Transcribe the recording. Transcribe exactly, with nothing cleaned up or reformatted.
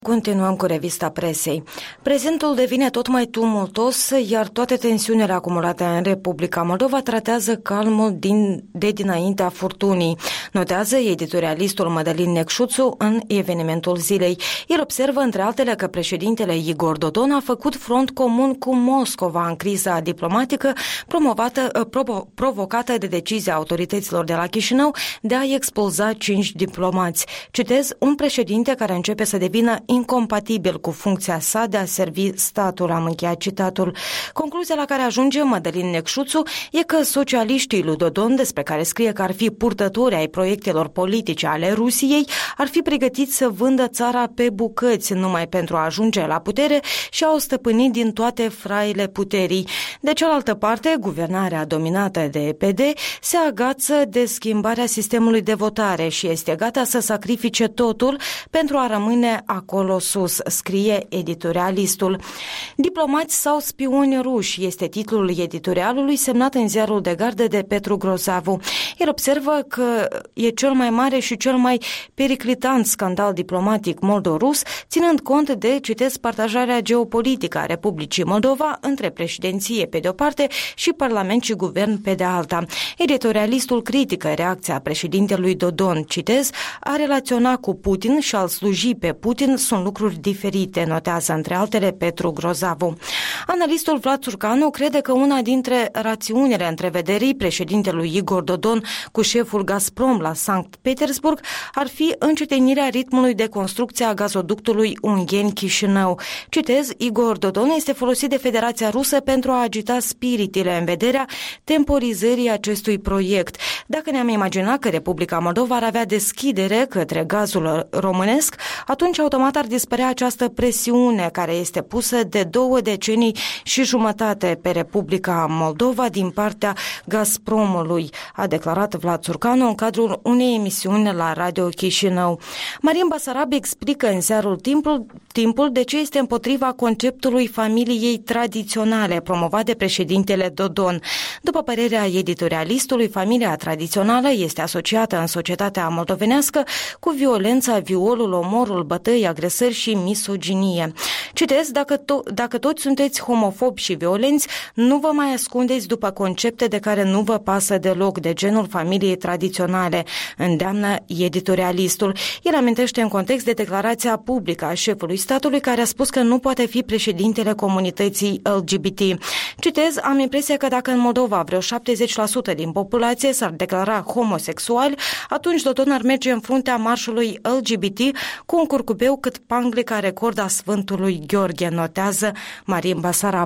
Continuăm cu revista presei. Prezentul devine tot mai tumultos, iar toate tensiunile acumulate în Republica Moldova tratează calmul din, de dinaintea furtunii, notează editorialistul Mădălin Necșuțu în evenimentul zilei. El observă, între altele, că președintele Igor Dodon a făcut front comun cu Moscova în criza diplomatică promovată, provo, provocată de decizia autorităților de la Chișinău de a expulza cinci diplomați. Citez, un președinte care începe să devină incompatibil cu funcția sa de a servi statul, am încheiat citatul. Concluzia la care ajunge Mădălin Necșuțu e că socialiștii lui Dodon, despre care scrie că ar fi purtători ai proiectelor politice ale Rusiei, ar fi pregătiți să vândă țara pe bucăți numai pentru a ajunge la putere și a o stăpâni din toate fraile puterii. De cealaltă parte, guvernarea dominată de E P D se agață de schimbarea sistemului de votare și este gata să sacrifice totul pentru a rămâne acolo sus, scrie editorialistul. Diplomați sau spioni ruși este titlul editorialului semnat în ziarul de gardă de Petru Grozavu. El observă că e cel mai mare și cel mai periclitant scandal diplomatic moldo-rus, ținând cont de, citesc, partajarea geopolitică a Republicii Moldova între președinție pe de-o parte și Parlament și Guvern pe de alta. Editorialistul critică reacția președintelui Dodon, citez, a relaționa cu Putin și a-l sluji pe Putin sunt lucruri diferite, notează între altele Petru Grozavu. Analistul Vlad Țurcanu crede că una dintre rațiunile întrevederii președintelui Igor Dodon cu șeful Gazprom la Sankt Petersburg ar fi încetinirea ritmului de construcție a gazoductului Ungheni-Chișinău. Citez, Igor Dodon este folosit de Federația Rusă pentru a agita spiritele în vederea temporizării acestui proiect. Dacă ne-am imaginat că Republica Moldova ar avea deschidere către gazul românesc, atunci automat ar dispărea această presiune care este pusă de două decenii și jumătate pe Republica Moldova din partea Gazpromului, a declarat Vlad Țurcanu în cadrul unei emisiuni la Radio Chișinău. Marin Basarab explică în ziarul Timpul, Timpul de ce este împotriva conceptului familiei tradiționale promovat de președintele Dodon. După părerea editorialistului, familia tradițională este asociată în societatea moldovenească cu violența, violul, omorul, bătăi, agresări și misoginie. Citez, dacă, to- dacă toți sunteți homofobi și violenți, nu vă mai ascundeți după concepte de care nu vă pasă deloc, de genul familiei tradiționale, îndeamnă editorialistul. El amintește în context de declarația publică a șefului statului care a spus că nu poate fi președintele comunității L G B T. Citez, am impresia că dacă în Moldova vreo șaptezeci la sută din populație s-ar declara homosexual, atunci Dodon ar merge în fruntea marșului L G B T cu un curcubeu cât panglica record a Sfântului Gheorghe, notează Marin Basarab.